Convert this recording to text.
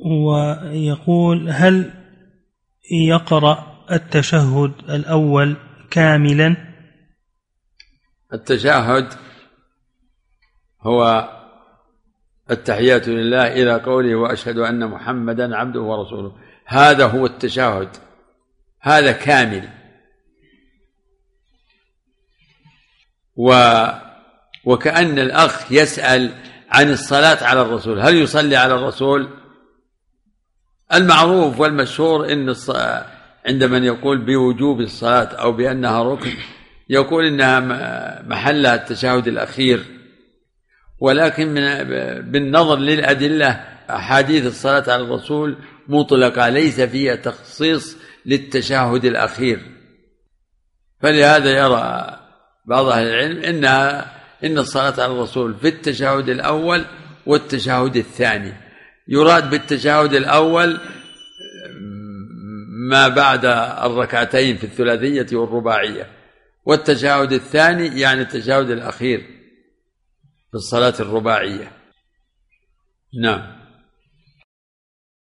ويقول: هل يقرأ التشهد الأول كاملا؟ التشهد هو التحيات لله إلى قوله: وأشهد أن محمدا عبده ورسوله. هذا هو التشهد، هذا كامل. وكأن الأخ يسأل عن الصلاة على الرسول، هل يصلي على الرسول؟ المعروف والمشهور إن عند من يقول بوجوب الصلاة أو بأنها ركن يقول إنها محلها التشهد الأخير، ولكن بالنظر للأدلة أحاديث الصلاة على الرسول مطلقة، ليس فيها تخصيص للتشهد الأخير. فلهذا يرى بعض أهل العلم إن الصلاة على الرسول في التشهد الأول والتشهد الثاني. يراد بالتشهد الأول ما بعد الركعتين في الثلاثية والرباعية، والتشهد الثاني يعني التشهد الأخير في الصلاة الرباعية. نعم.